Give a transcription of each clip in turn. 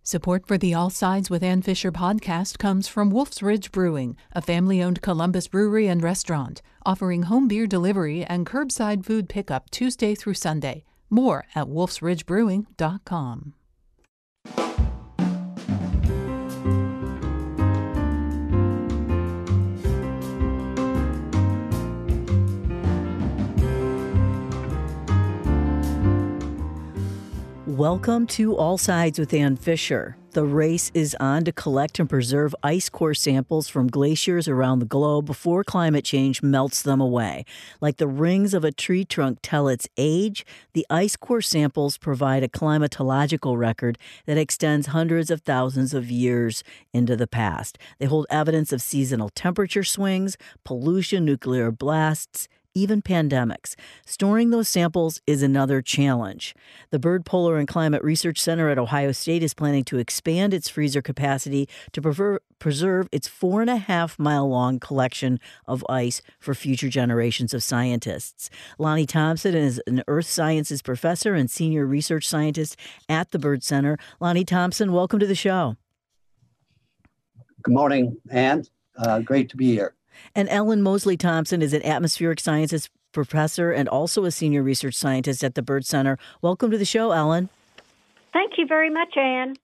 Support for the All Sides with Ann Fisher podcast comes from Wolf's Ridge Brewing, a family-owned Columbus brewery and restaurant, offering home beer delivery and curbside food pickup Tuesday through Sunday. More at wolfsridgebrewing.com. Welcome to All Sides with Ann Fisher. The race is on to collect and preserve ice core samples from glaciers around the globe before climate change melts them away. Like the rings of a tree trunk tell its age, the ice core samples provide a climatological record that extends hundreds of thousands of years into the past. They hold evidence of seasonal temperature swings, pollution, nuclear blasts, even pandemics. Storing those samples is another challenge. The Byrd Polar and Climate Research Center at Ohio State is planning to expand its freezer capacity to preserve its 4.5-mile-long collection of ice for future generations of scientists. Lonnie Thompson is an earth sciences professor and senior research scientist at the Byrd Center. Lonnie Thompson, welcome to the show. Good morning, Ann. Great to be here. And Ellen Mosley Thompson is an atmospheric sciences professor and also a senior research scientist at the Byrd Center. Welcome to the show, Ellen. Thank you very much, Ann.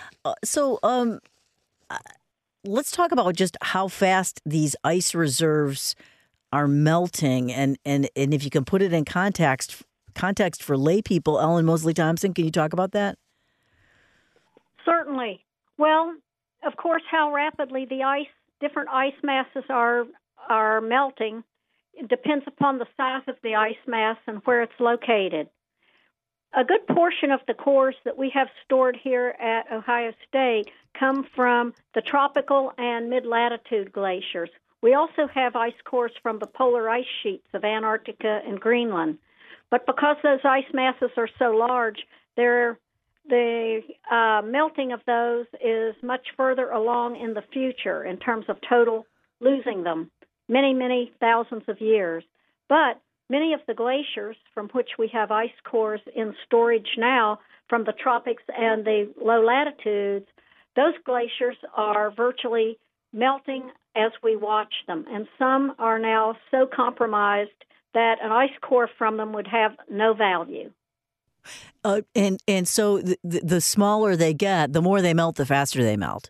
Let's talk about just how fast these ice reserves are melting, and if you can put it in context for lay people. Ellen Mosley Thompson, can you talk about that? Certainly. Well, of course, how rapidly the different ice masses are melting. It depends upon the size of the ice mass and where it's located. A good portion of the cores that we have stored here at Ohio State come from the tropical and mid-latitude glaciers. We also have ice cores from the polar ice sheets of Antarctica and Greenland. But because those ice masses are so large, the melting of those is much further along in the future in terms of total losing them, many, many thousands of years. But many of the glaciers from which we have ice cores in storage now from the tropics and the low latitudes, those glaciers are virtually melting as we watch them. And some are now so compromised that an ice core from them would have no value. And so the smaller they get, the more they melt, the faster they melt.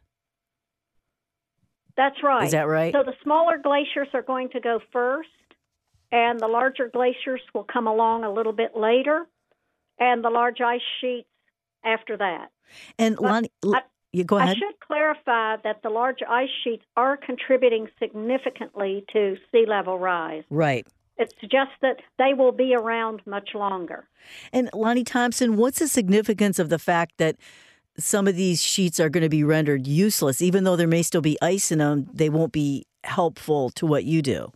That's right. Is that right? So the smaller glaciers are going to go first, and the larger glaciers will come along a little bit later, and the large ice sheets after that. And Lonnie, you go ahead. I should clarify that the large ice sheets are contributing significantly to sea level rise. Right. It's just that they will be around much longer. And Lonnie Thompson, what's the significance of the fact that some of these sheets are going to be rendered useless? Even though there may still be ice in them, they won't be helpful to what you do.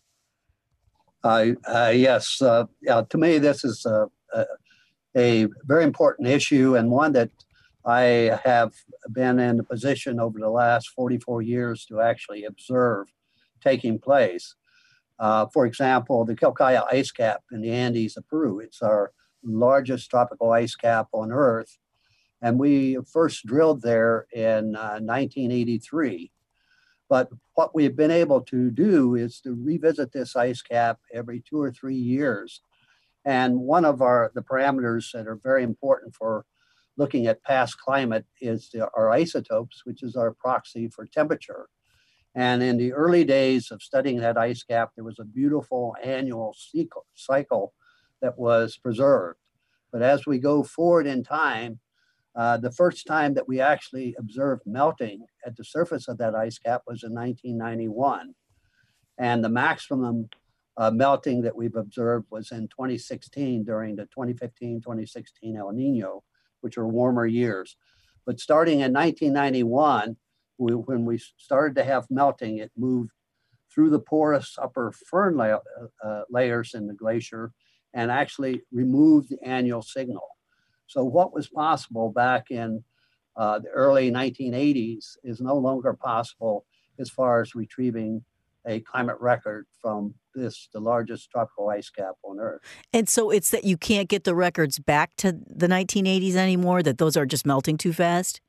Yes. To me, this is a very important issue, and one that I have been in the position over the last 44 years to actually observe taking place. For example, the Quilcaya ice cap in the Andes of Peru. It's our largest tropical ice cap on Earth. And we first drilled there in 1983. But what we've been able to do is to revisit this ice cap every 2 or 3 years. And one of the parameters that are very important for looking at past climate is our isotopes, which is our proxy for temperature. And in the early days of studying that ice cap, there was a beautiful annual cycle that was preserved. But as we go forward in time, the first time that we actually observed melting at the surface of that ice cap was in 1991. And the maximum melting that we've observed was in 2016 during the 2015-2016 El Nino, which are warmer years. But starting in 1991, when we started to have melting, it moved through the porous upper firn layers in the glacier and actually removed the annual signal. So what was possible back in the early 1980s is no longer possible as far as retrieving a climate record from the largest tropical ice cap on Earth. And so it's that you can't get the records back to the 1980s anymore, that those are just melting too fast?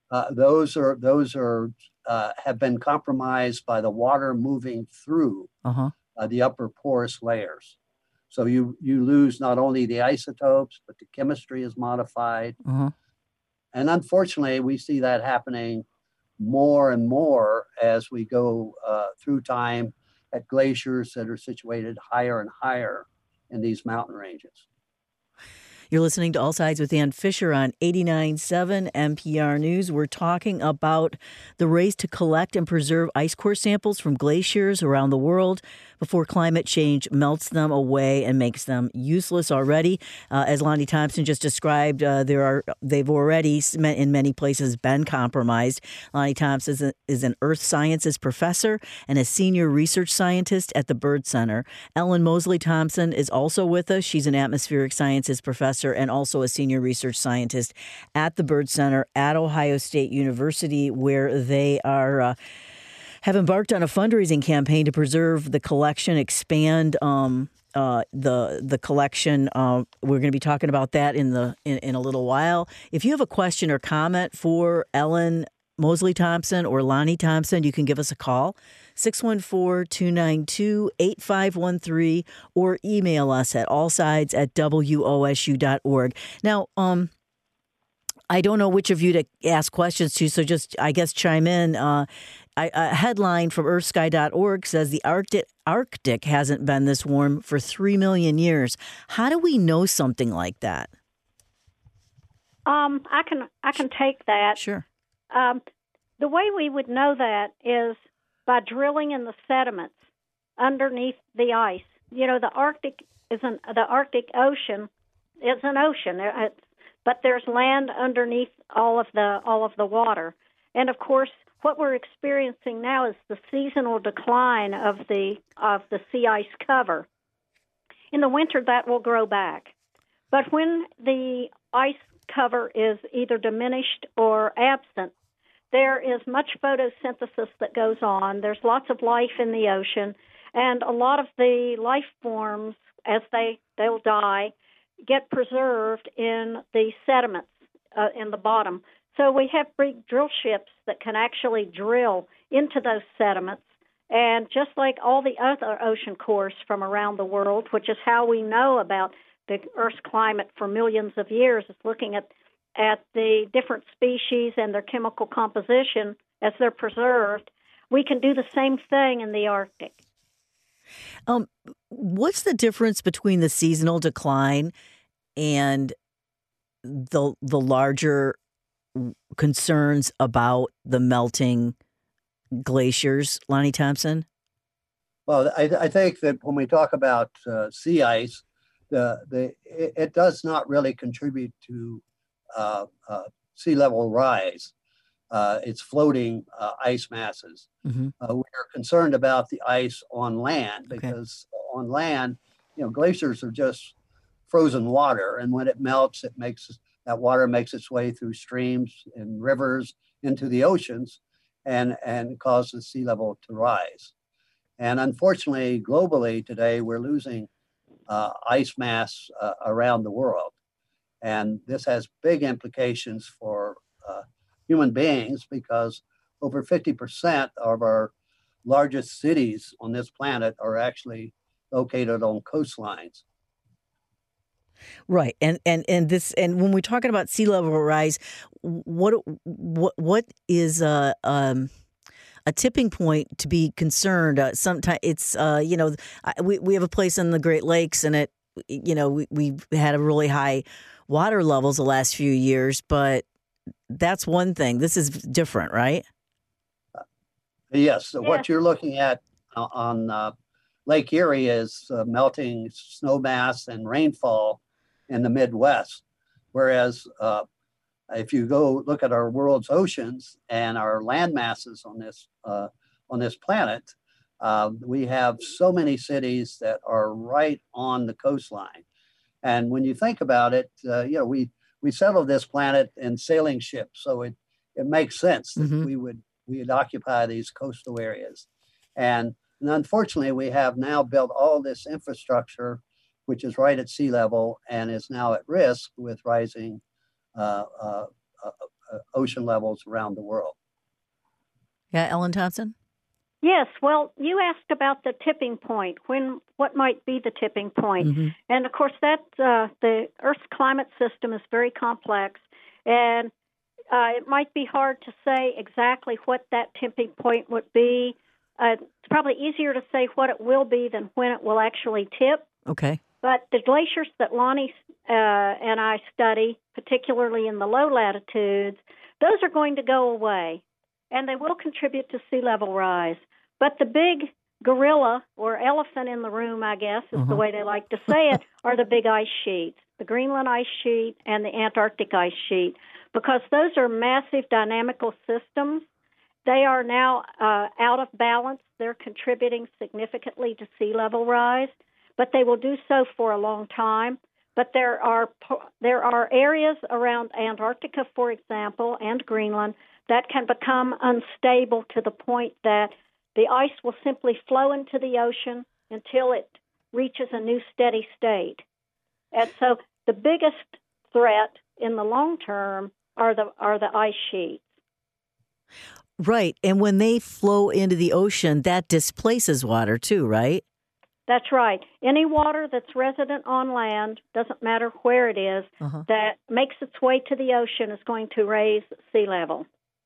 Those are have been compromised by the water moving through the upper porous layers. So you lose not only the isotopes, but the chemistry is modified. And unfortunately, we see that happening more and more as we go through time at glaciers that are situated higher and higher in these mountain ranges. You're listening to All Sides with Ann Fisher on 89.7 NPR News. We're talking about the race to collect and preserve ice core samples from glaciers around the world before climate change melts them away and makes them useless already. As Lonnie Thompson just described, they've already in many places been compromised. Lonnie Thompson is an earth sciences professor and a senior research scientist at the Byrd Center. Ellen Mosley Thompson is also with us. She's an atmospheric sciences professor and also a senior research scientist at the Byrd Center at Ohio State University, where they have embarked on a fundraising campaign to preserve the collection, expand the collection. We're going to be talking about that in a little while. If you have a question or comment for Ellen Mosley Thompson or Lonnie Thompson, you can give us a call, 614-292-8513, or email us at allsides@wosu.org. Now, I don't know which of you to ask questions to, so just, I guess, chime in. A headline from earthsky.org says the Arctic hasn't been this warm for 3 million years. How do we know something like that? I can take that. Sure. The way we would know that is by drilling in the sediments underneath the ice. You know, the Arctic Ocean is an ocean, but there's land underneath all of the water. And of course, what we're experiencing now is the seasonal decline of the sea ice cover. In the winter, that will grow back. But when the ice cover is either diminished or absent, there is much photosynthesis that goes on. There's lots of life in the ocean, and a lot of the life forms, as they'll die, get preserved in the sediments in the bottom. So we have big drill ships that can actually drill into those sediments. And just like all the other ocean cores from around the world, which is how we know about the Earth's climate for millions of years, is looking at the different species and their chemical composition as they're preserved, we can do the same thing in the Arctic. What's the difference between the seasonal decline and the larger concerns about the melting glaciers, Lonnie Thompson? Well, I think that when we talk about sea ice, it does not really contribute to sea level rise. It's floating ice masses. We are concerned about the ice on land because on land, glaciers are just frozen water, and when it melts, that water makes its way through streams and rivers into the oceans, and causes sea level to rise. And unfortunately, globally today, we're losing ice mass around the world. And this has big implications for human beings because over 50% of our largest cities on this planet are actually located on coastlines. Right, and when we're talking about sea level rise, what is a tipping point to be concerned? Sometimes it's we have a place in the Great Lakes, and we've had a really high water levels the last few years, but that's one thing. This is different, right? Yes. So what you're looking at on Lake Erie is melting snow mass and rainfall in the Midwest. Whereas if you go look at our world's oceans and our land masses on this planet, we have so many cities that are right on the coastline. And when you think about it, we settled this planet in sailing ships, so it makes sense that we'd occupy these coastal areas. And unfortunately, we have now built all this infrastructure, which is right at sea level and is now at risk with rising ocean levels around the world. Yeah, Ellen Thompson? Yes, well, you asked about the tipping point. What might be the tipping point? Mm-hmm. And of course, the Earth's climate system is very complex, and it might be hard to say exactly what that tipping point would be. It's probably easier to say what it will be than when it will actually tip. Okay. But the glaciers that Lonnie and I study, particularly in the low latitudes, those are going to go away, and they will contribute to sea level rise. But the big gorilla or elephant in the room, I guess, is the way they like to say it, are the big ice sheets, the Greenland ice sheet and the Antarctic ice sheet, because those are massive dynamical systems. They are now out of balance. They're contributing significantly to sea level rise, but they will do so for a long time. But there are areas around Antarctica, for example, and Greenland that can become unstable to the point that the ice will simply flow into the ocean until it reaches a new steady state. And so the biggest threat in the long term are the ice sheets. Right. And when they flow into the ocean, that displaces water too, right? That's right. Any water that's resident on land, doesn't matter where it is, that makes its way to the ocean is going to raise sea level.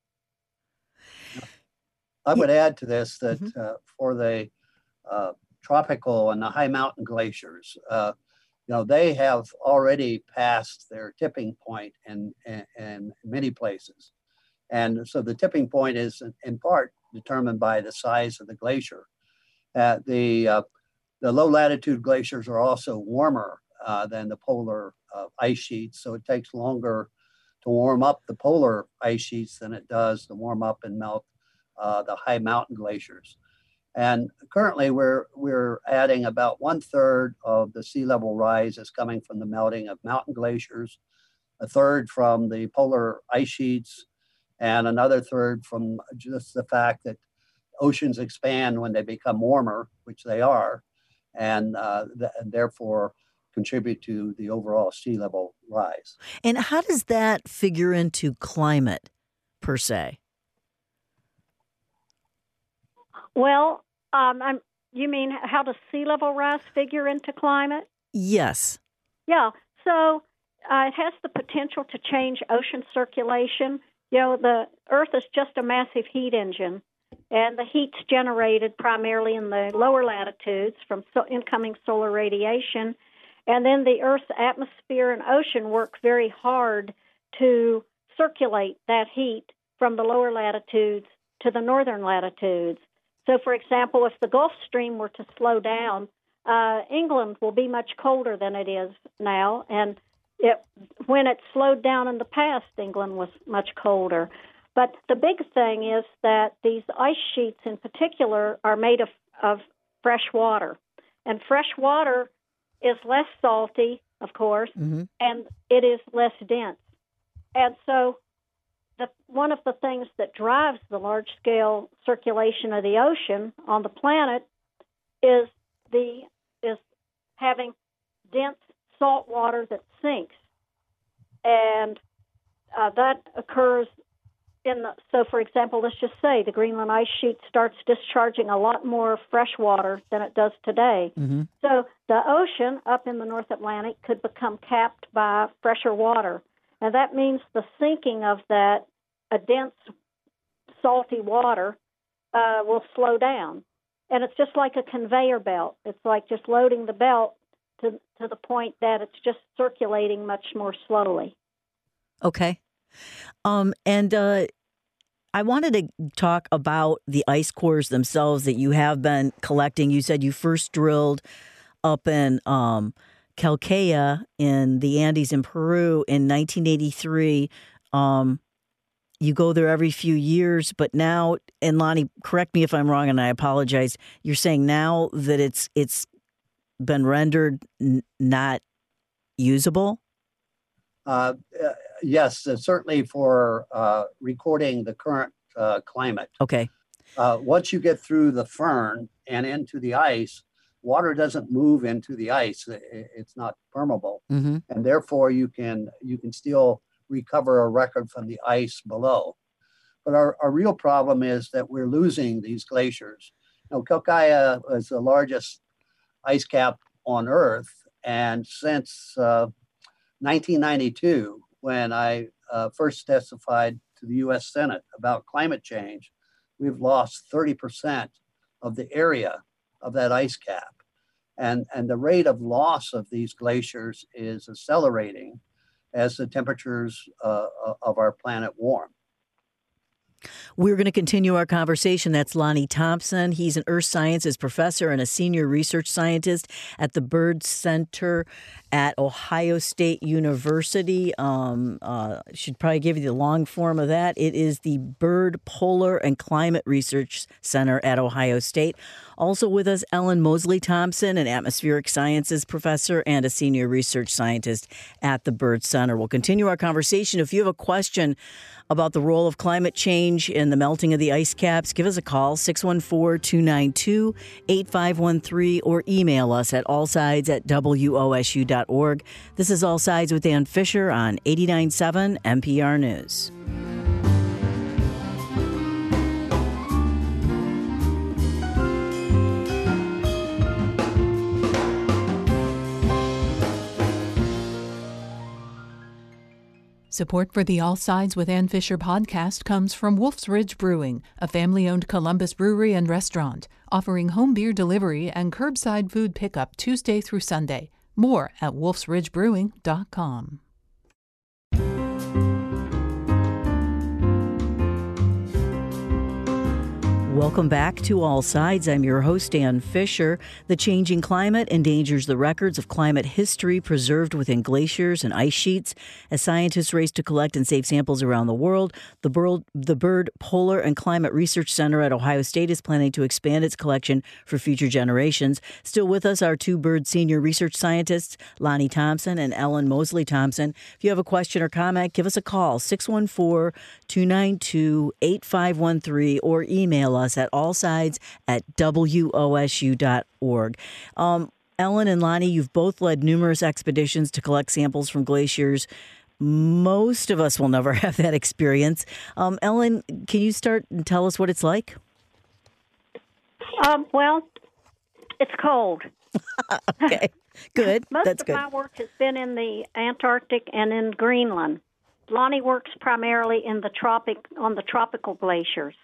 I would add to this that for the tropical and the high mountain glaciers, they have already passed their tipping point in many places. And so the tipping point is in part determined by the size of the glacier. The low latitude glaciers are also warmer than the polar ice sheets, so it takes longer to warm up the polar ice sheets than it does to warm up and melt the high mountain glaciers. And currently we're adding about 1/3 of the sea level rise is coming from the melting of mountain glaciers, 1/3 from the polar ice sheets, and another 1/3 from just the fact that oceans expand when they become warmer, which they are, and therefore contribute to the overall sea level rise. And how does that figure into climate per se? Well, you mean how does sea level rise figure into climate? Yes. Yeah, so it has the potential to change ocean circulation. The Earth is just a massive heat engine, and the heat's generated primarily in the lower latitudes from incoming solar radiation. And then the Earth's atmosphere and ocean work very hard to circulate that heat from the lower latitudes to the northern latitudes. So, for example, if the Gulf Stream were to slow down, England will be much colder than it is now. And when it slowed down in the past, England was much colder. But the big thing is that these ice sheets in particular are made of fresh water. And fresh water is less salty, of course, and it is less dense. And so one of the things that drives the large-scale circulation of the ocean on the planet is having dense salt water that sinks, and that occurs so for example, let's just say the Greenland ice sheet starts discharging a lot more fresh water than it does today. So the ocean up in the North Atlantic could become capped by fresher water, and that means the sinking of that dense salty water will slow down. And it's just like a conveyor belt. It's like just loading the belt to the point that it's just circulating much more slowly. Okay. And I wanted to talk about the ice cores themselves that you have been collecting. You said you first drilled up in Calcaya in the Andes in Peru in 1983. You go there every few years, but now, and Lonnie, correct me if I'm wrong, and I apologize, you're saying now that it's been rendered not usable? Yes, certainly for recording the current climate. Okay. Once you get through the firn and into the ice, water doesn't move into the ice. It's not permeable, and therefore you can still recover a record from the ice below. But our real problem is that we're losing these glaciers. Quelccaya is the largest ice cap on Earth. And since 1992, when I first testified to the US Senate about climate change, we've lost 30% of the area of that ice cap. And the rate of loss of these glaciers is accelerating as the temperatures of our planet warm. We're going to continue our conversation. That's Lonnie Thompson. He's an earth sciences professor and a senior research scientist at the Byrd Center at Ohio State University. Should probably give you the long form of that. It is the Byrd Polar and Climate Research Center at Ohio State. Also with us, Ellen Mosley Thompson, an atmospheric sciences professor and a senior research scientist at the Byrd Center. We'll continue our conversation. If you have a question about the role of climate change in the melting of the ice caps, give us a call, 614-292-8513, or email us at allsides@wosu.org. This is All Sides with Ann Fisher on 89.7 NPR News. Support for the All Sides with Ann Fisher podcast comes from Wolf's Ridge Brewing, a family-owned Columbus brewery and restaurant, offering home beer delivery and curbside food pickup Tuesday through Sunday. More at wolfsridgebrewing.com. Welcome back to All Sides. I'm your host, Ann Fisher. The changing climate endangers the records of climate history preserved within glaciers and ice sheets. As scientists race to collect and save samples around the world, the Byrd Polar and Climate Research Center at Ohio State is planning to expand its collection for future generations. Still with us are two Byrd senior research scientists, Lonnie Thompson and Ellen Mosley Thompson. If you have a question or comment, give us a call, 614-292-8513, or email us at allsides@wosu.org. Ellen and Lonnie, you've both led numerous expeditions to collect samples from glaciers. Most of us will never have that experience. Ellen, can you start and tell us what it's like? Well, it's cold. Okay, good. Most of my work has been in the Antarctic and in Greenland. Lonnie works primarily in on the tropical glaciers.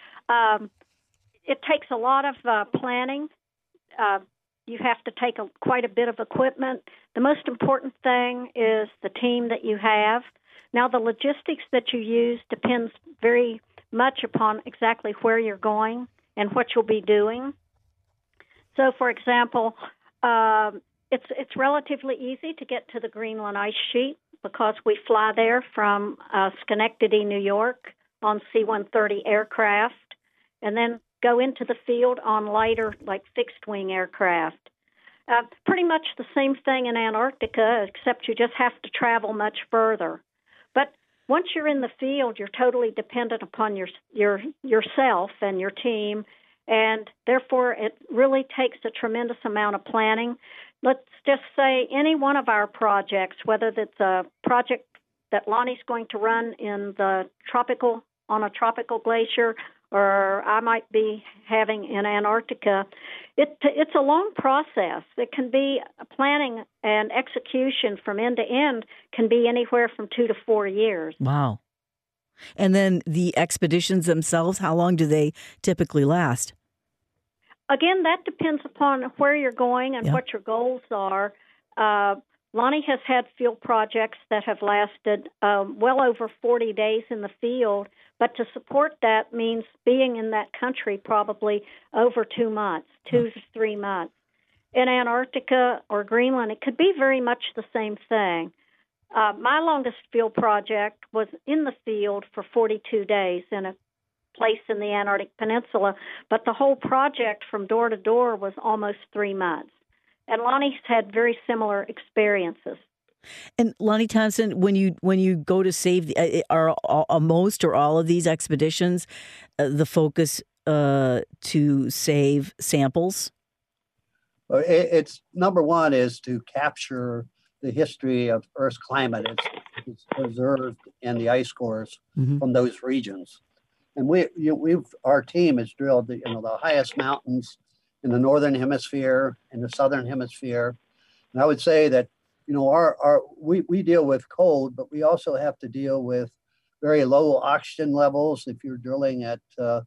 It takes a lot of planning. You have to take quite a bit of equipment. The most important thing is the team that you have. Now, the logistics that you use depends very much upon exactly where you're going and what you'll be doing. So, for example, it's relatively easy to get to the Greenland ice sheet because we fly there from Schenectady, New York on C-130 aircraft, and then go into the field on lighter, like fixed-wing aircraft. Pretty much the same thing in Antarctica, except you just have to travel much further. But once you're in the field, you're totally dependent upon yourself and your team, and therefore it really takes a tremendous amount of planning. Let's just say any one of our projects, whether that's a project that Lonnie's going to run on a tropical glacier, or I might be having in Antarctica, it's a long process. It can be planning and execution from end to end can be anywhere from 2 to 4 years. Wow. And then the expeditions themselves, how long do they typically last? Again, that depends upon where you're going and what your goals are. Lonnie has had field projects that have lasted well over 40 days in the field, but to support that means being in that country probably over 2 months, 2 to 3 months. In Antarctica or Greenland, it could be very much the same thing. My longest field project was in the field for 42 days in a place in the Antarctic Peninsula, but the whole project from door to door was almost 3 months. And Lonnie's had very similar experiences. And Lonnie Thompson, when you go to save, are most or all of these expeditions the focus to save samples? It's number one is to capture the history of Earth's climate. preserved in the ice cores from those regions. And our team has drilled the highest mountains in the northern hemisphere, in the southern hemisphere. And I would say that, we deal with cold, but we also have to deal with very low oxygen levels if you're drilling at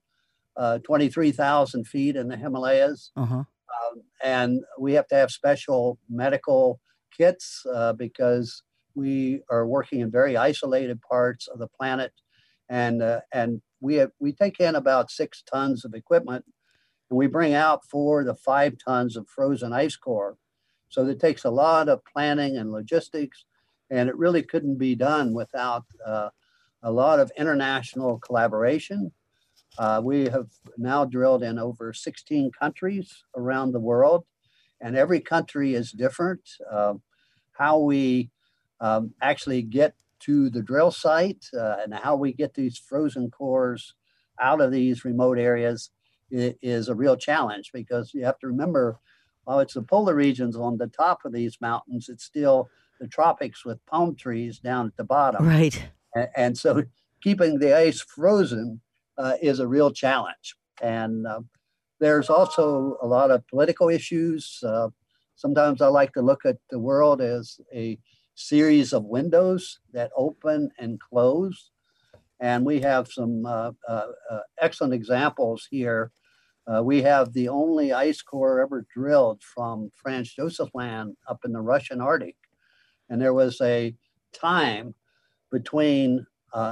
23,000 feet in the Himalayas. And we have to have special medical kits because we are working in very isolated parts of the planet. And we take in about 6 tons of equipment, and we bring out 4 to 5 tons of frozen ice core. So it takes a lot of planning and logistics, and it really couldn't be done without a lot of international collaboration. We have now drilled in over 16 countries around the world, and every country is different. How we actually get to the drill site and how we get these frozen cores out of these remote areas is a real challenge, because you have to remember, while it's the polar regions on the top of these mountains, it's still the tropics with palm trees down at the bottom. Right. And so keeping the ice frozen is a real challenge. And there's also a lot of political issues. Sometimes I like to look at the world as a series of windows that open and close. And we have some excellent examples here. We have the only ice core ever drilled from Franz Josef Land up in the Russian Arctic. And there was a time between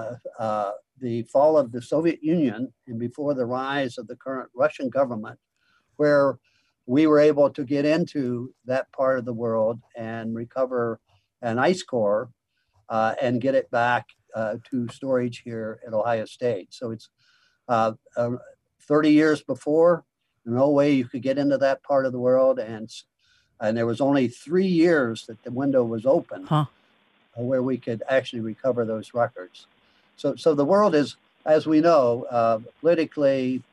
the fall of the Soviet Union and before the rise of the current Russian government, where we were able to get into that part of the world and recover an ice core and get it back to storage here at Ohio State. So it's 30 years before, no way you could get into that part of the world. And there was only 3 years that the window was open where we could actually recover those records. So the world is, as we know, politically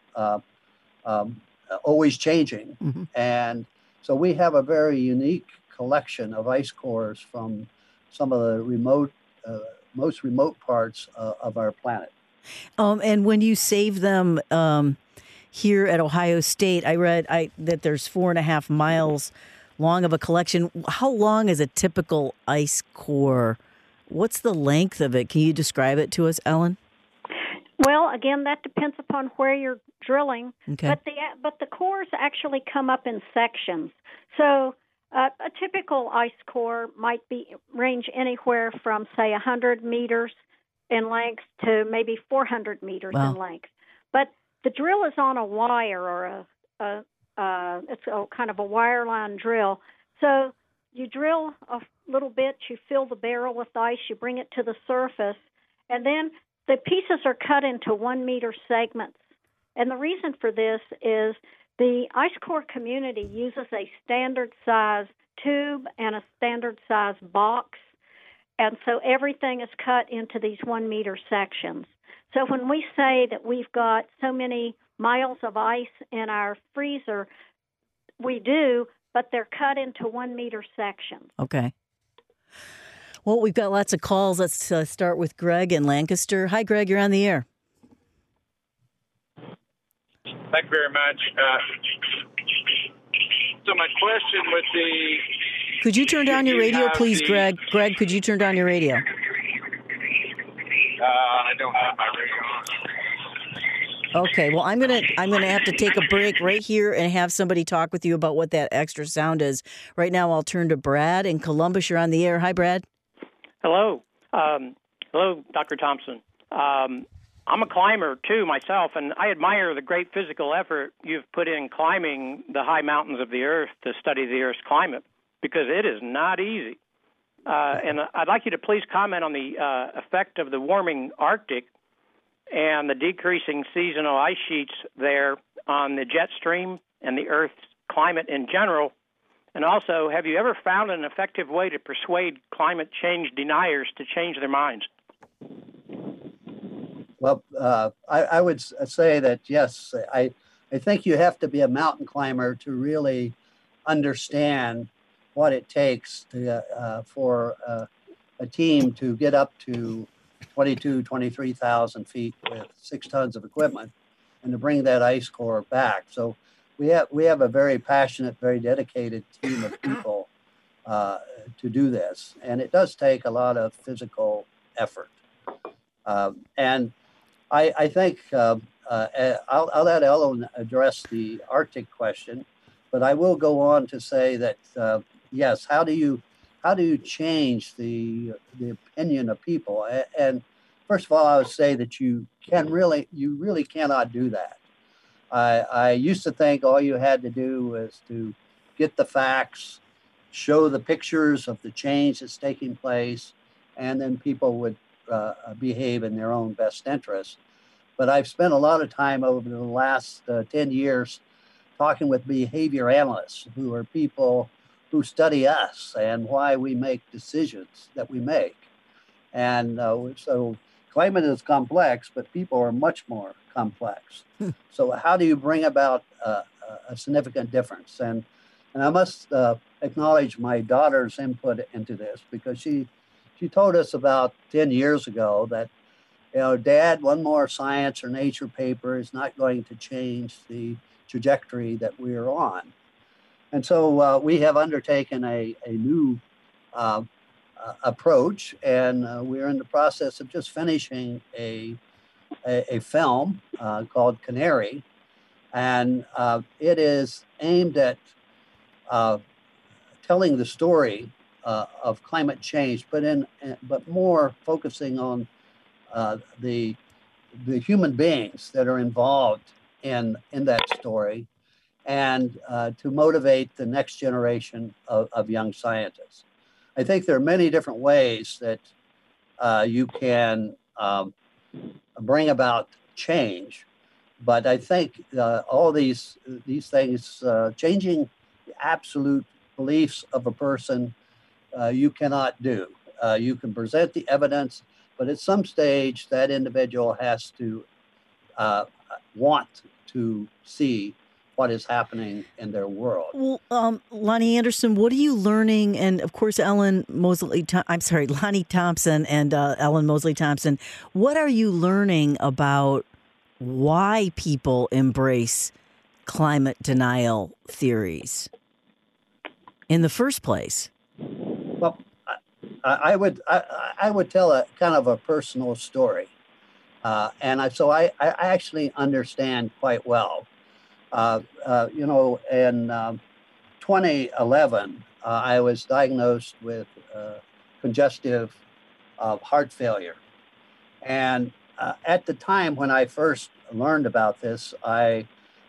always changing. And so we have a very unique collection of ice cores from some of the most remote parts of our planet. And when you save them here at Ohio State, I read that there's 4.5 miles long of a collection. How long is a typical ice core? What's the length of it? Can you describe it to us, Ellen? Well, again, that depends upon where you're drilling. Okay. But the cores actually come up in sections. So a typical ice core might range anywhere from, say, 100 meters in length to maybe 400 meters in length. But the drill is on a wire, or it's a kind of a wireline drill. So you drill a little bit, you fill the barrel with ice, you bring it to the surface, and then the pieces are cut into 1 meter segments. And the reason for this is the ice core community uses a standard size tube and a standard size box. And so everything is cut into these 1 meter sections. So when we say that we've got so many miles of ice in our freezer, we do, but they're cut into 1 meter sections. Okay. Well, we've got lots of calls. Let's start with Greg in Lancaster. Hi, Greg. You're on the air. Thank you very much. So my question would be... Could you turn down your radio, please, Greg? Greg, could you turn down your radio? I don't have my radio on. Okay, well, I'm gonna have to take a break right here and have somebody talk with you about what that extra sound is. Right now, I'll turn to Brad in Columbus. You're on the air. Hi, Brad. Hello. Hello, Dr. Thompson. I'm a climber, too, myself, and I admire the great physical effort you've put in climbing the high mountains of the Earth to study the Earth's climate, because it is not easy. And I'd like you to please comment on the effect of the warming Arctic and the decreasing seasonal ice sheets there on the jet stream and the Earth's climate in general. And also, have you ever found an effective way to persuade climate change deniers to change their minds? Well, I would say that, yes, I think you have to be a mountain climber to really understand what it takes to, for a team to get up to 23,000 feet with 6 tons of equipment and to bring that ice core back. So we have a very passionate, very dedicated team of people to do this. And it does take a lot of physical effort. And I think I'll let Ellen address the Arctic question, but I will go on to say that, yes, how do you change the opinion of people? And first of all, I would say that you really cannot do that. I used to think all you had to do was to get the facts, show the pictures of the change that's taking place, and then people would behave in their own best interest. But I've spent a lot of time over the last 10 years talking with behavior analysts, who are people who study us and why we make decisions that we make. And so climate is complex, but people are much more complex. So how do you bring about a significant difference? And I must acknowledge my daughter's input into this, because she told us about 10 years ago that, Dad, one more science or nature paper is not going to change the trajectory that we're on. And so we have undertaken a new approach, and we're in the process of just finishing a film called Canary, and it is aimed at telling the story of climate change, but more focusing on the human beings that are involved in that story, and to motivate the next generation of young scientists. I think there are many different ways that you can bring about change, but I think all these things, changing the absolute beliefs of a person, you cannot do. You can present the evidence, but at some stage, that individual has to want to see what is happening in their world. Well, Lonnie Anderson, what are you learning? And of course, Lonnie Thompson and Ellen Mosley Thompson, what are you learning about why people embrace climate denial theories in the first place? Well, I would tell a kind of a personal story. So I actually understand quite well. In 2011, I was diagnosed with congestive heart failure. And at the time when I first learned about this, the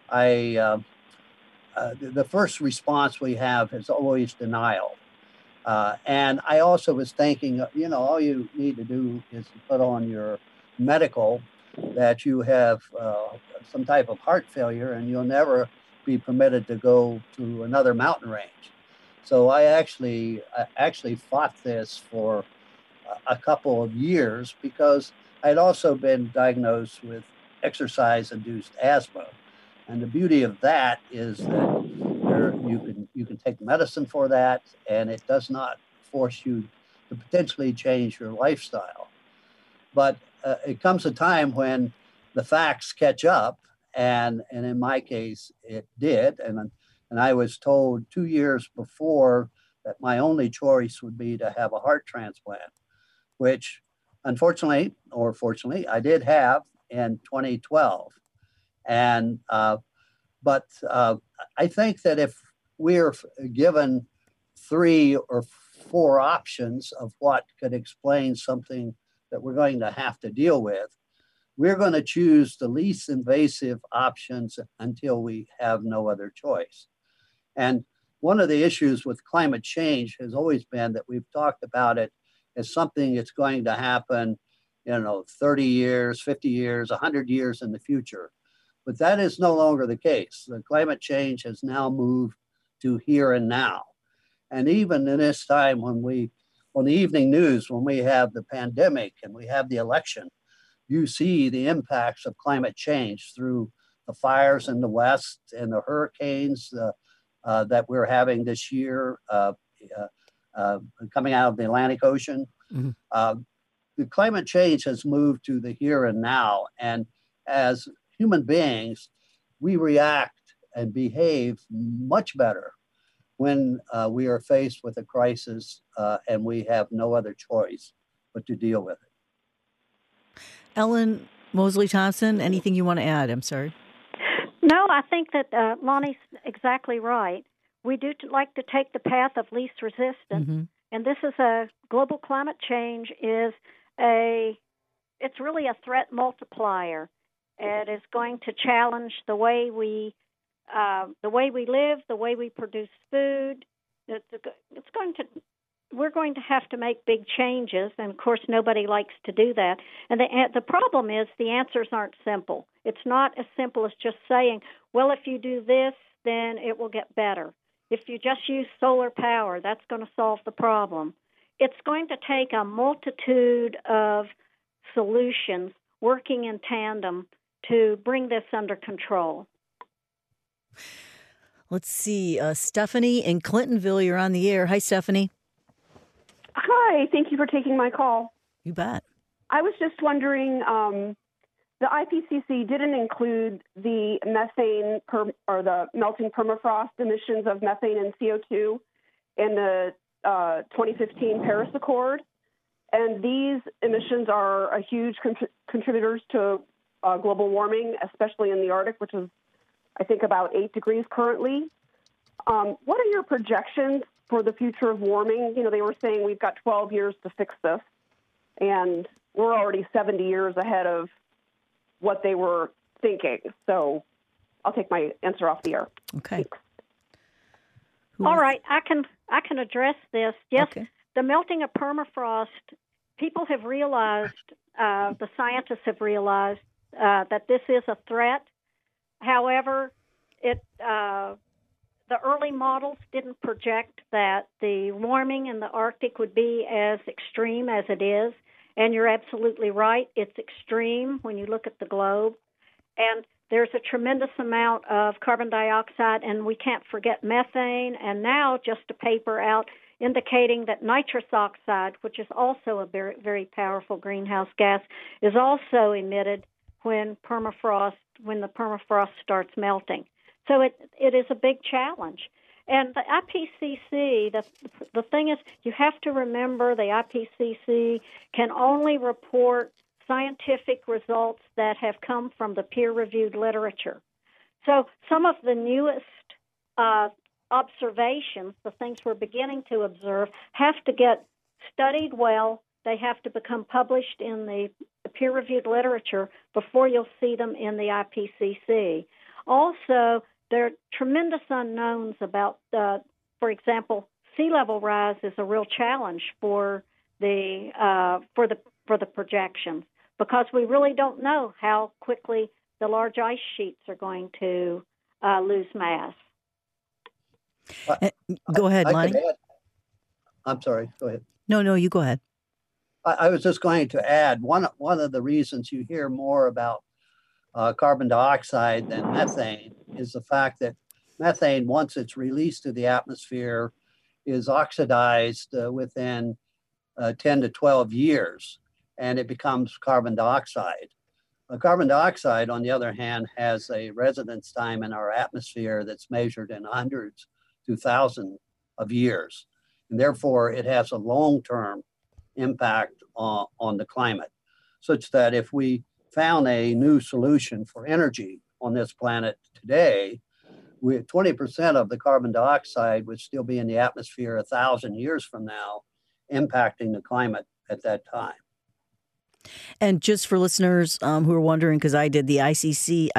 first response we have is always denial. And I also was thinking, all you need to do is put on your medical that you have some type of heart failure, and you'll never be permitted to go to another mountain range. So I actually fought this for a couple of years, because I'd also been diagnosed with exercise-induced asthma. And the beauty of that is that you can take medicine for that, and it does not force you to potentially change your lifestyle. But it comes a time when the facts catch up, and in my case, it did. And I was told 2 years before that my only choice would be to have a heart transplant, which unfortunately, or fortunately, I did have in 2012. And but I think that if we're given 3 or 4 options of what could explain something that we're going to have to deal with, we're going to choose the least invasive options until we have no other choice. And one of the issues with climate change has always been that we've talked about it as something that's going to happen, 30 years, 50 years, 100 years in the future. But that is no longer the case. The climate change has now moved to here and now. And even in this time on the evening news, when we have the pandemic and we have the election, you see the impacts of climate change through the fires in the West and the hurricanes that we're having this year coming out of the Atlantic Ocean. The climate change has moved to the here and now. And as human beings, we react and behave much better when we are faced with a crisis and we have no other choice but to deal with it. Ellen Mosley Thompson, anything you want to add? I'm sorry. No, I think that Lonnie's exactly right. We do like to take the path of least resistance, and this is global climate change it's really a threat multiplier. It is going to challenge the way we live, the way we produce food. We're going to have to make big changes, and of course, nobody likes to do that. And the problem is the answers aren't simple. It's not as simple as just saying, well, if you do this, then it will get better. If you just use solar power, that's going to solve the problem. It's going to take a multitude of solutions working in tandem to bring this under control. Let's see. Stephanie in Clintonville, you're on the air. Hi, Stephanie. Hi. Thank you for taking my call. You bet. I was just wondering, the IPCC didn't include the methane or the melting permafrost emissions of methane and CO2 in the 2015 Paris Accord. And these emissions are a huge contributors to global warming, especially in the Arctic, which is, I think, about 8 degrees currently. What are your projections for the future of warming? You know, they were saying we've got 12 years to fix this, and we're already 70 years ahead of what they were thinking. So I'll take my answer off the air. Okay. Thanks. All right, I can address this. Yes, okay. The melting of permafrost, people have realized, the scientists have realized that this is a threat. However, the early models didn't project that the warming in the Arctic would be as extreme as it is. And you're absolutely right. It's extreme when you look at the globe. And there's a tremendous amount of carbon dioxide, and we can't forget methane. And now just a paper out indicating that nitrous oxide, which is also a very, very powerful greenhouse gas, is also emitted when the permafrost starts melting. So it is a big challenge. And the IPCC, the thing is, you have to remember the IPCC can only report scientific results that have come from the peer-reviewed literature. So some of the newest observations, the things we're beginning to observe, have to get studied well. They have to become published in the peer-reviewed literature before you'll see them in the IPCC. Also, there are tremendous unknowns about, for example, sea level rise is a real challenge for the projections because we really don't know how quickly the large ice sheets are going to lose mass. Go ahead, Lonnie. I'm sorry. Go ahead. No, you go ahead. I was just going to add one of the reasons you hear more about carbon dioxide than methane is the fact that methane, once it's released to the atmosphere, is oxidized within 10 to 12 years, and it becomes carbon dioxide. Carbon dioxide, on the other hand, has a residence time in our atmosphere that's measured in hundreds to thousands of years, and therefore it has a long-term impact on the climate, such that if we found a new solution for energy on this planet today, 20% of the carbon dioxide would still be in the atmosphere 1,000 years from now, impacting the climate at that time. And just for listeners who are wondering, because I did the IPCC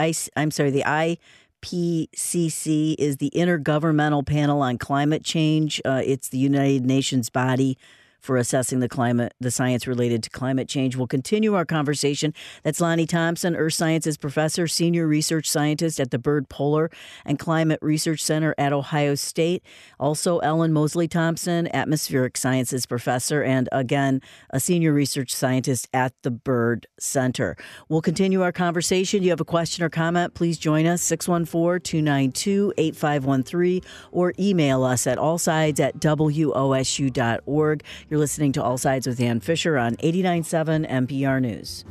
is the Intergovernmental Panel on Climate Change. It's the United Nations body for assessing the science related to climate change. We'll continue our conversation. That's Lonnie Thompson, Earth Sciences Professor, Senior Research Scientist at the Byrd Polar and Climate Research Center at Ohio State. Also, Ellen Mosley Thompson, Atmospheric Sciences Professor, and again, a Senior Research Scientist at the Byrd Center. We'll continue our conversation. You have a question or comment, please join us, 614-292-8513, or email us at allsides@wosu.org. You're listening to All Sides with Ann Fisher on 89.7 NPR News.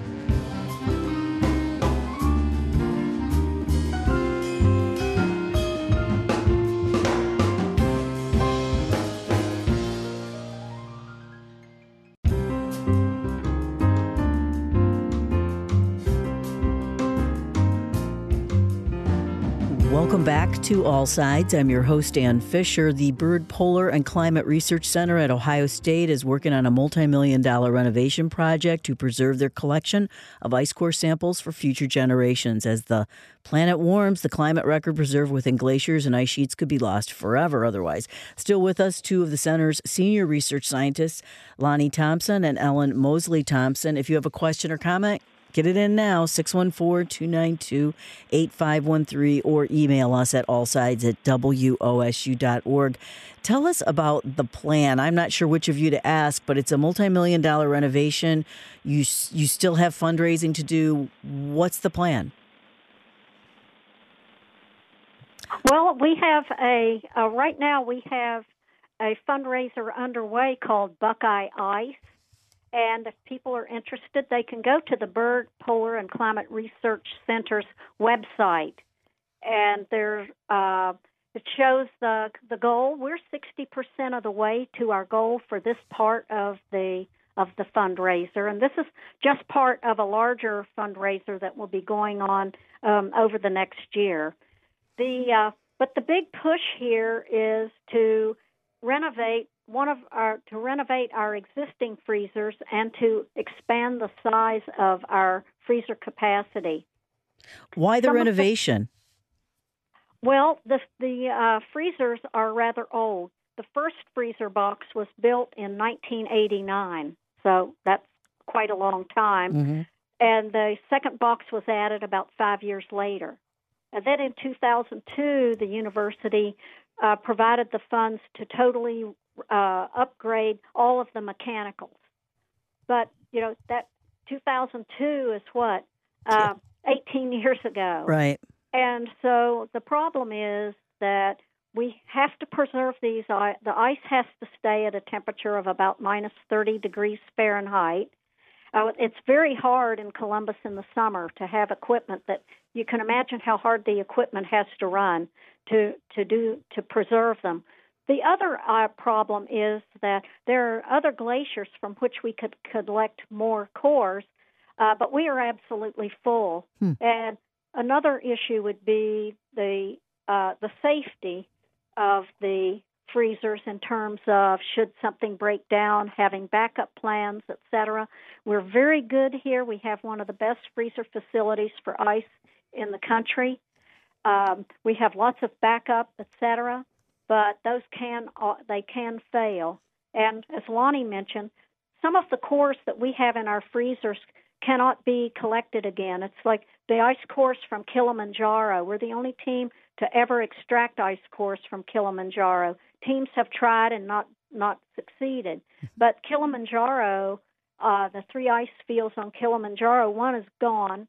Welcome back to All Sides. I'm your host, Ann Fisher. The Byrd Polar and Climate Research Center at Ohio State is working on a multi-million-dollar renovation project to preserve their collection of ice core samples for future generations. As the planet warms, the climate record preserved within glaciers and ice sheets could be lost forever otherwise. Still with us, two of the center's senior research scientists, Lonnie Thompson and Ellen Mosley Thompson. If you have a question or comment, get it in now, 614-292-8513, or email us at allsides@wosu.org. Tell us about the plan. I'm not sure which of you to ask, but it's a multi-million-dollar renovation. You still have fundraising to do. What's the plan? Well, we have right now we have a fundraiser underway called Buckeye Ice. And if people are interested, they can go to the Byrd Polar and Climate Research Center's website. And it shows the goal. We're 60% of the way to our goal for this part of the fundraiser. And this is just part of a larger fundraiser that will be going on over the next year. But the big push here is to renovate our existing freezers and to expand the size of our freezer capacity. Why the renovation? Well, the freezers are rather old. The first freezer box was built in 1989, so that's quite a long time. Mm-hmm. And the second box was added about 5 years later. And then in 2002, the university provided the funds to totally upgrade all of the mechanicals. But, that 2002 is what? 18 years ago. Right. And so the problem is that we have to preserve these. The ice has to stay at a temperature of about minus 30 degrees Fahrenheit. It's very hard in Columbus in the summer to have equipment that you can imagine how hard the equipment has to run to preserve them. The other problem is that there are other glaciers from which we could collect more cores, but we are absolutely full. And another issue would be the safety of the freezers in terms of should something break down, having backup plans, etc. We're very good here. We have one of the best freezer facilities for ice in the country. We have lots of backup, etc. But those can fail. And as Lonnie mentioned, some of the cores that we have in our freezers cannot be collected again. It's like the ice cores from Kilimanjaro. We're the only team to ever extract ice cores from Kilimanjaro. Teams have tried and not succeeded. But Kilimanjaro, the three ice fields on Kilimanjaro, one is gone.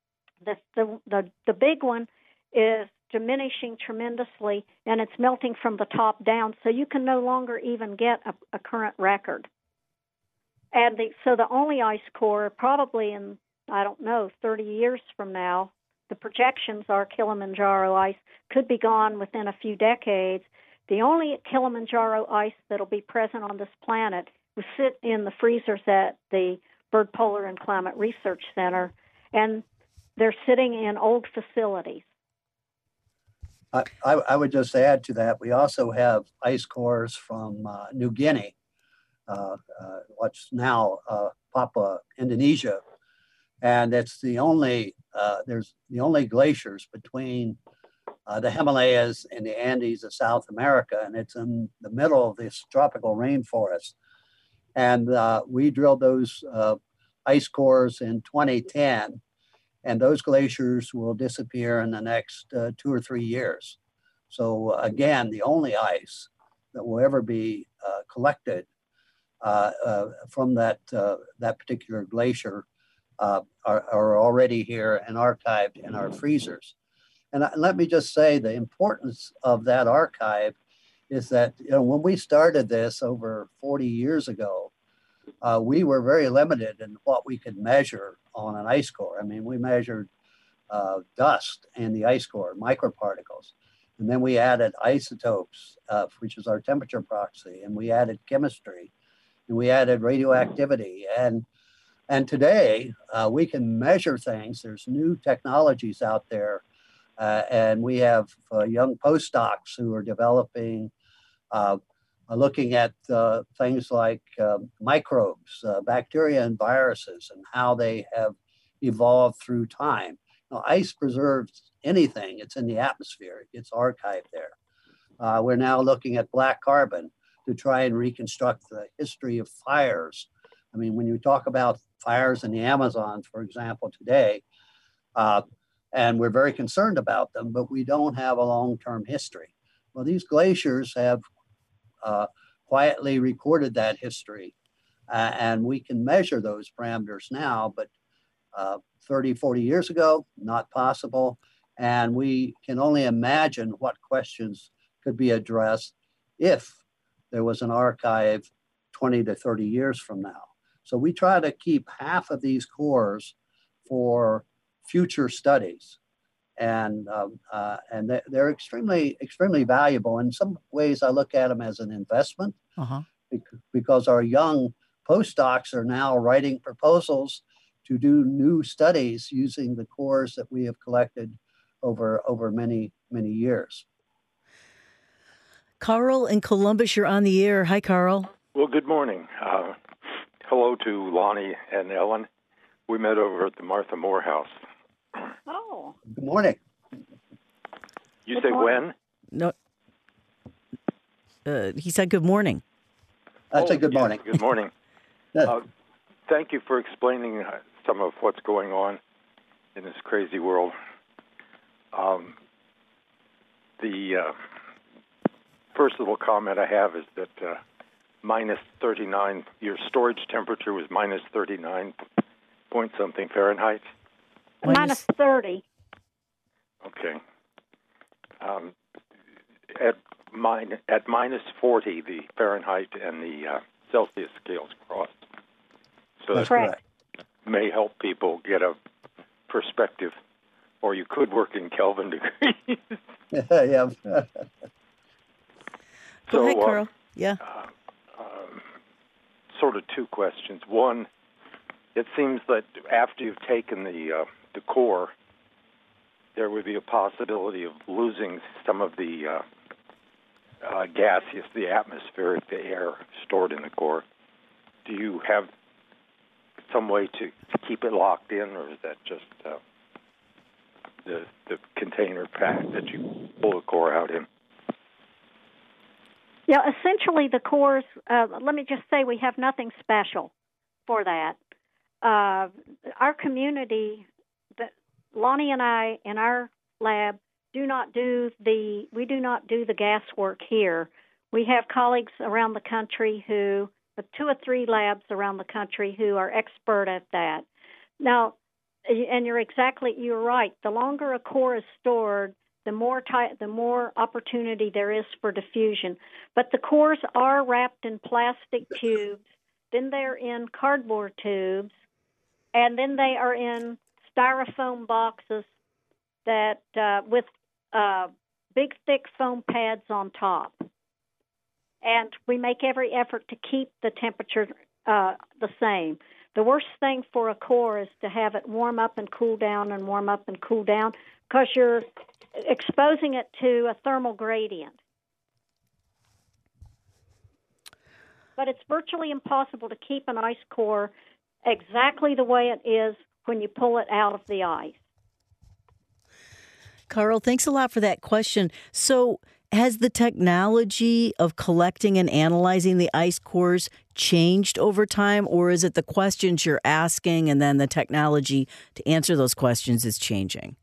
The big one is diminishing tremendously, and it's melting from the top down, so you can no longer even get a current record. And so the only ice core, probably in, 30 years from now, the projections are Kilimanjaro ice could be gone within a few decades. The only Kilimanjaro ice that will be present on this planet will sit in the freezers at the Byrd Polar and Climate Research Center, and they're sitting in old facilities. I would just add to that, we also have ice cores from New Guinea, what's now Papua, Indonesia, and it's the only glaciers between the Himalayas and the Andes of South America, and it's in the middle of this tropical rainforest. And we drilled those ice cores in 2010, and those glaciers will disappear in the next 2 or 3 years. So again, the only ice that will ever be collected from that particular glacier are already here and archived in our freezers. And let me just say the importance of that archive is that when we started this over 40 years ago, we were very limited in what we could measure on an ice core. I mean, we measured dust in the ice core, microparticles. And then we added isotopes, which is our temperature proxy, and we added chemistry, and we added radioactivity. And today we can measure things. There's new technologies out there, and we have young postdocs who are developing, looking at things like microbes, bacteria and viruses, and how they have evolved through time. Now, ice preserves anything. It's in the atmosphere. It's archived there. We're now looking at black carbon to try and reconstruct the history of fires. I mean, when you talk about fires in the Amazon, for example, today, and we're very concerned about them, but we don't have a long-term history. Well, these glaciers have quietly recorded that history, and we can measure those parameters now, but 30, 40 years ago, not possible. And we can only imagine what questions could be addressed if there was an archive 20 to 30 years from now. So we try to keep half of these cores for future studies. And they're extremely, extremely valuable. In some ways, I look at them as an investment because our young postdocs are now writing proposals to do new studies using the cores that we have collected over many, many years. Carl in Columbus, you're on the air. Hi, Carl. Well, good morning. Hello to Lonnie and Ellen. We met over at the Martha Moore House. Oh. Good morning. You say when? No. He said good morning. I said good morning. Good morning. Thank you for explaining some of what's going on in this crazy world. The first little comment I have is that minus 39, your storage temperature was minus 39 point something Fahrenheit? Minus 30. Okay. At minus 40, the Fahrenheit and the Celsius scales cross. So That's that correct. may help people get a perspective, or you could work in Kelvin degrees. Yeah. Go ahead, Carl. Yeah. Sort of two questions. One, it seems that after you've taken the core, there would be a possibility of losing some of the gaseous, the atmospheric, the air stored in the core. Do you have some way to keep it locked in, or is that just the container pack that you pull the core out in? Yeah, essentially the cores, let me just say we have nothing special for that. Our community, Lonnie and I in our lab we do not do the gas work here. We have colleagues around the country who, 2 or 3 labs around the country who are expert at that. Now, and you're right. The longer a core is stored, the more opportunity there is for diffusion. But the cores are wrapped in plastic tubes, then they're in cardboard tubes, and then they are in styrofoam boxes that with big, thick foam pads on top. And we make every effort to keep the temperature the same. The worst thing for a core is to have it warm up and cool down and warm up and cool down, because you're exposing it to a thermal gradient. But it's virtually impossible to keep an ice core exactly the way it is when you pull it out of the ice. Carl, thanks a lot for that question. So has the technology of collecting and analyzing the ice cores changed over time, or is it the questions you're asking and then the technology to answer those questions is changing?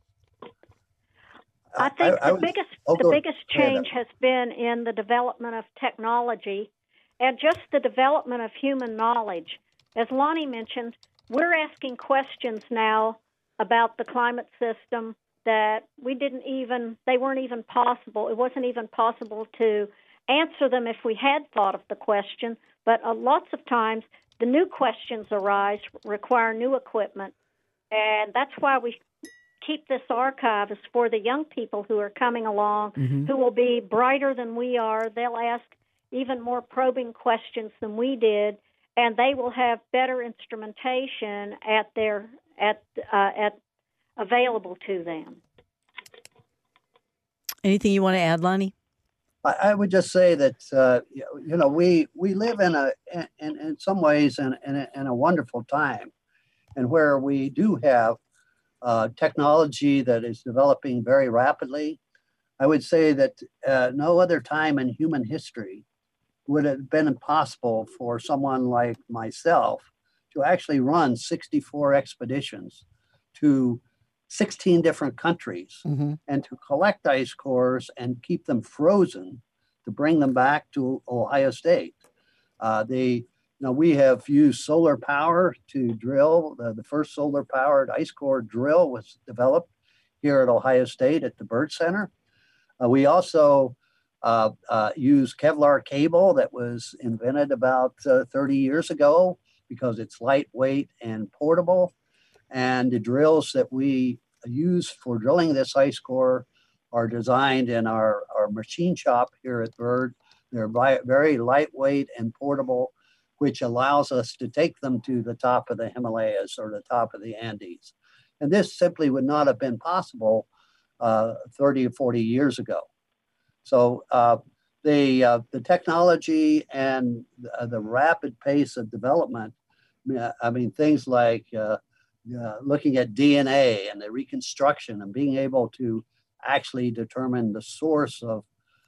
I think the biggest change has been in the development of technology and just the development of human knowledge. As Lonnie mentioned, we're asking questions now about the climate system that they weren't even possible. It wasn't even possible to answer them if we had thought of the question, but lots of times the new questions arise, require new equipment, and that's why we keep this archive is for the young people who are coming along, who will be brighter than we are. They'll ask even more probing questions than we did, and they will have better instrumentation at available to them. Anything you want to add, Lonnie? I would just say that we live in some ways in a wonderful time, and where we do have technology that is developing very rapidly. I would say that no other time in human history would have been impossible for someone like myself to actually run 64 expeditions to 16 different countries and to collect ice cores and keep them frozen to bring them back to Ohio State. We have used solar power to drill. The first solar-powered ice core drill was developed here at Ohio State at the Byrd Center. We also use Kevlar cable that was invented about 30 years ago because it's lightweight and portable. And the drills that we use for drilling this ice core are designed in our machine shop here at Byrd. They're very lightweight and portable, which allows us to take them to the top of the Himalayas or the top of the Andes. And this simply would not have been possible 30 or 40 years ago. So the technology and the rapid pace of development, things like looking at DNA and the reconstruction and being able to actually determine the source of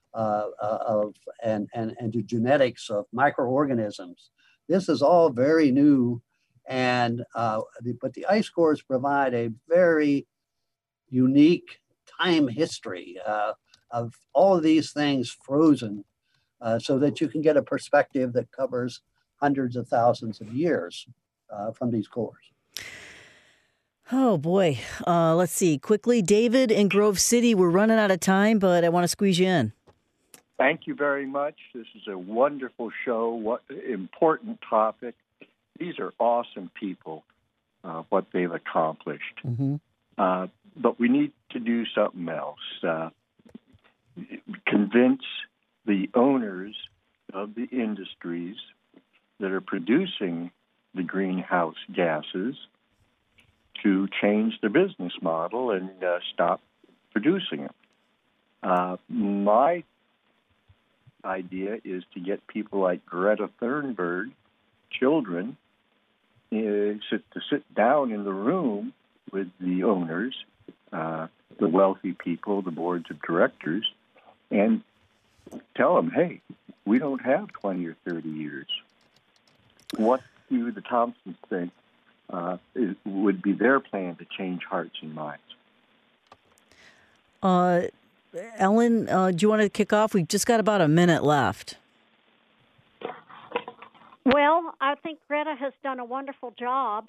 the genetics of microorganisms. This is all very new, but the ice cores provide a very unique time history of all of these things frozen, so that you can get a perspective that covers hundreds of thousands of years from these cores. Oh, boy. Let's see. Quickly, David in Grove City, we're running out of time, but I want to squeeze you in. Thank you very much. This is a wonderful show. What important topic. These are awesome people, what they've accomplished. But we need to do something else. Convince the owners of the industries that are producing the greenhouse gases to change their business model and stop producing them. My idea is to get people like Greta Thunberg, children, to sit down in the room with the owners, the wealthy people, the boards of directors, and tell them, hey, we don't have 20 or 30 years. What do the Thompsons think would be their plan to change hearts and minds? Ellen, do you want to kick off? We've just got about a minute left. Well, I think Greta has done a wonderful job.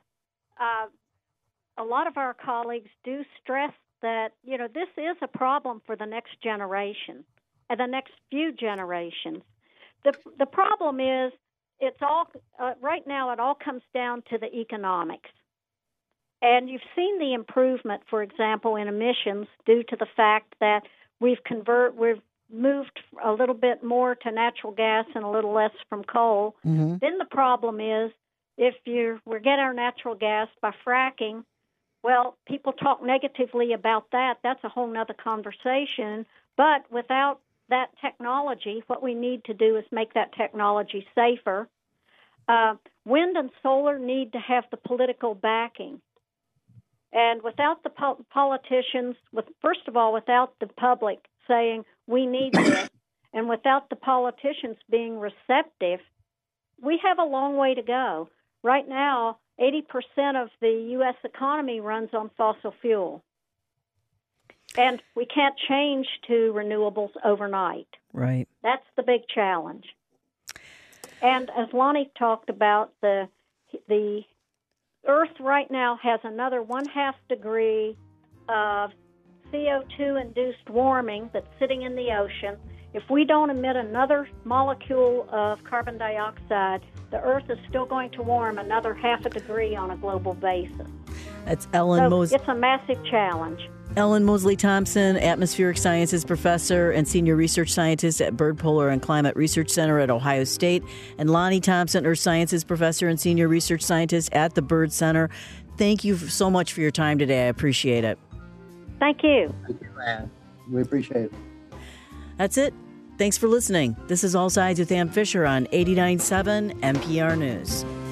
A lot of our colleagues do stress that, this is a problem for the next generation and the next few generations. The problem is it's all right now it all comes down to the economics. And you've seen the improvement, for example, in emissions due to the fact that we've moved a little bit more to natural gas and a little less from coal. Then the problem is if we get our natural gas by fracking, well, people talk negatively about that. That's a whole nother conversation. But without that technology, what we need to do is make that technology safer. Wind and solar need to have the political backing. And without the politicians, first of all, without the public saying we need this, and without the politicians being receptive, we have a long way to go. Right now, 80% of the U.S. economy runs on fossil fuel. And we can't change to renewables overnight. Right. That's the big challenge. And as Lonnie talked about, the Earth right now has another 1/2 degree of CO2-induced warming that's sitting in the ocean. If we don't emit another molecule of carbon dioxide, the Earth is still going to warm another 0.5 degree on a global basis. That's Ellen Mosley. It's a massive challenge. Ellen Mosley Thompson, Atmospheric Sciences Professor and Senior Research Scientist at Bird Polar and Climate Research Center at Ohio State, and Lonnie Thompson, Earth Sciences Professor and Senior Research Scientist at the Bird Center. Thank you so much for your time today. I appreciate it. Thank you. Thank you, Ann. We appreciate it. That's it. Thanks for listening. This is All Sides with Ann Fisher on 89.7 NPR News.